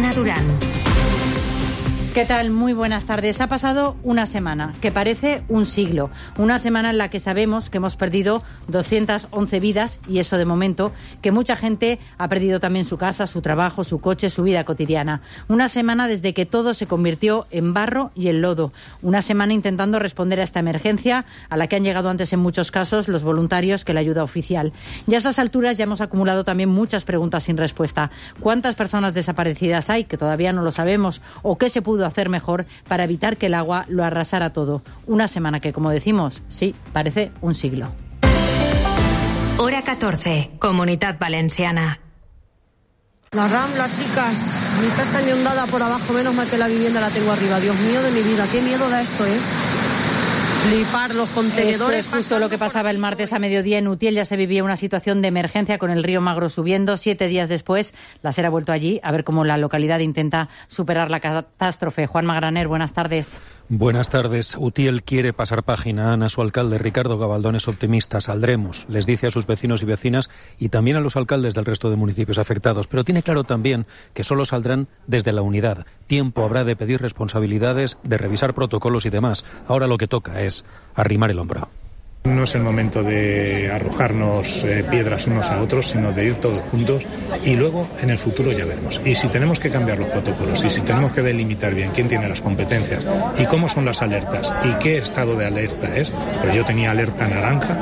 Ana Durán. ¿Qué tal? Muy buenas tardes. Ha pasado una semana, que parece un siglo. Una semana en la que sabemos que hemos perdido 211 vidas, y eso de momento, que mucha gente ha perdido también su casa, su trabajo, su coche, su vida cotidiana. Una semana desde que todo se convirtió en barro y en lodo. Una semana intentando responder a esta emergencia, a la que han llegado antes en muchos casos los voluntarios que la ayuda oficial. Y a esas alturas ya hemos acumulado también muchas preguntas sin respuesta. ¿Cuántas personas desaparecidas hay, que todavía no lo sabemos? ¿O qué se pudo hacer mejor para evitar que el agua lo arrasara todo? Una semana que, como decimos, sí, parece un siglo. Hora 14, Comunitat Valenciana. La Rambla, chicas. Mi casa inundada por abajo, menos mal que la vivienda la tengo arriba. Dios mío de mi vida, qué miedo da esto, Flipar los contenedores. Esto es justo lo que pasaba el martes a mediodía en Utiel. Ya se vivía una situación de emergencia con el río Magro subiendo. 7 días después, la SER ha vuelto allí a ver cómo la localidad intenta superar la catástrofe. Juan Magraner, buenas tardes. Buenas tardes. Utiel quiere pasar página. Ana, su alcalde, Ricardo Gabaldón, es optimista. Saldremos, les dice a sus vecinos y vecinas y también a los alcaldes del resto de municipios afectados. Pero tiene claro también que solo saldrán desde la unidad. Tiempo habrá de pedir responsabilidades, de revisar protocolos y demás. Ahora lo que toca es arrimar el hombro. No es el momento de arrojarnos piedras unos a otros, sino de ir todos juntos y luego en el futuro ya veremos. Y si tenemos que cambiar los protocolos y si tenemos que delimitar bien quién tiene las competencias y cómo son las alertas y qué estado de alerta es, pero yo tenía alerta naranja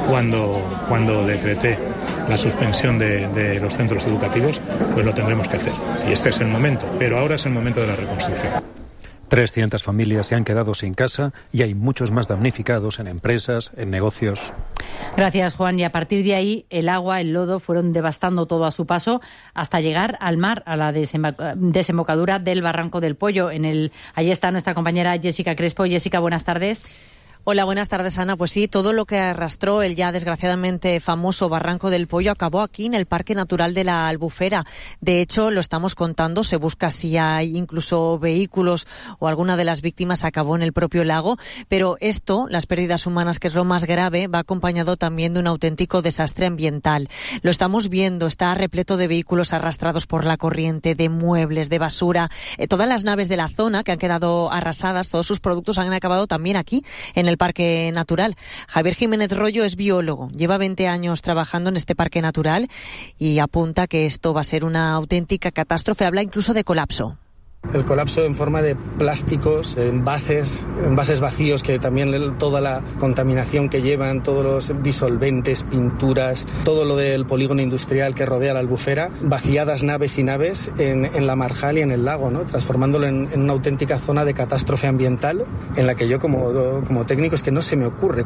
cuando decreté la suspensión de los centros educativos, pues lo tendremos que hacer. Y este es el momento, pero ahora es el momento de la reconstrucción. 300 familias se han quedado sin casa y hay muchos más damnificados en empresas, en negocios. Gracias, Juan. Y a partir de ahí, el agua, el lodo fueron devastando todo a su paso hasta llegar al mar, a la desembocadura del Barranco del Pollo. Allí está nuestra compañera Jessica Crespo. Jessica, buenas tardes. Hola, buenas tardes, Ana. Pues sí, todo lo que arrastró el ya desgraciadamente famoso Barranco del Pollo acabó aquí en el Parque Natural de la Albufera. De hecho, lo estamos contando, se busca si hay incluso vehículos o alguna de las víctimas acabó en el propio lago, pero esto, las pérdidas humanas, que es lo más grave, va acompañado también de un auténtico desastre ambiental. Lo estamos viendo, está repleto de vehículos arrastrados por la corriente, de muebles, de basura. Todas las naves de la zona que han quedado arrasadas, todos sus productos han acabado también aquí, en el Parque Natural. Javier Jiménez Rollo es biólogo, lleva 20 años trabajando en este Parque Natural y apunta que esto va a ser una auténtica catástrofe, habla incluso de colapso. El colapso en forma de plásticos, envases vacíos, que también toda la contaminación que llevan, todos los disolventes, pinturas, todo lo del polígono industrial que rodea la Albufera, vaciadas naves y naves en la marjal y en el lago, ¿no? Transformándolo en una auténtica zona de catástrofe ambiental en la que yo como técnico es que no se me ocurre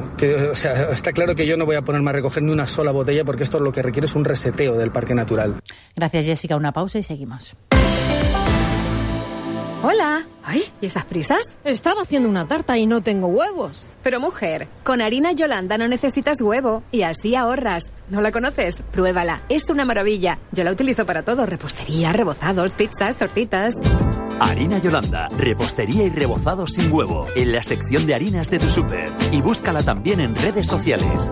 está claro que yo no voy a ponerme a recoger ni una sola botella porque esto lo que requiere es un reseteo del Parque Natural. Gracias, Jessica. Una pausa y seguimos. Hola. Ay, ¿y esas prisas? Estaba haciendo una tarta y no tengo huevos. Pero mujer, con harina Yolanda no necesitas huevo y así ahorras. ¿No la conoces? Pruébala, es una maravilla. Yo la utilizo para todo, repostería, rebozados, pizzas, tortitas. Harina Yolanda, repostería y rebozados sin huevo, en la sección de harinas de tu súper. Y búscala también en redes sociales.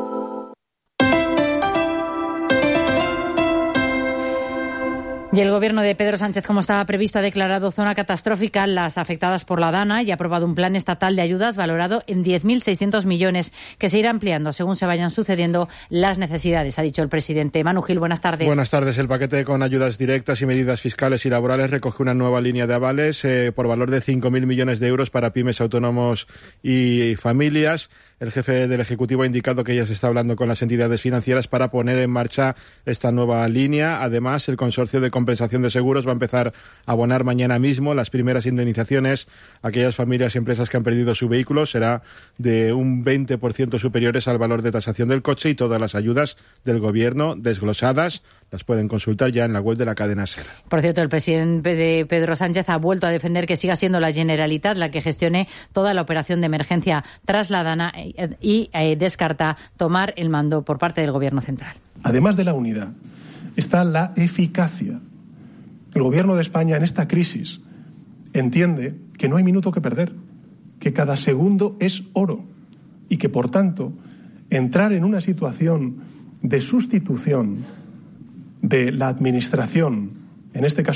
Y el gobierno de Pedro Sánchez, como estaba previsto, ha declarado zona catastrófica las afectadas por la Dana y ha aprobado un plan estatal de ayudas valorado en 10.600 millones que se irá ampliando según se vayan sucediendo las necesidades, ha dicho el presidente. Manu Gil, buenas tardes. Buenas tardes. El paquete con ayudas directas y medidas fiscales y laborales recoge una nueva línea de avales por valor de 5.000 millones de euros para pymes, autónomos y familias. El jefe del Ejecutivo ha indicado que ya se está hablando con las entidades financieras para poner en marcha esta nueva línea. Además, el Consorcio de Compensación de Seguros va a empezar a abonar mañana mismo las primeras indemnizaciones a aquellas familias y empresas que han perdido su vehículo. Será de un 20% superiores al valor de tasación del coche y todas las ayudas del Gobierno desglosadas las pueden consultar ya en la web de la cadena SER. Por cierto, el presidente de Pedro Sánchez ha vuelto a defender que siga siendo la Generalitat la que gestione toda la operación de emergencia tras la Dana y descarta tomar el mando por parte del Gobierno central. Además de la unidad, está la eficacia. El Gobierno de España en esta crisis entiende que no hay minuto que perder, que cada segundo es oro y que, por tanto, entrar en una situación de sustitución de la Administración, en este caso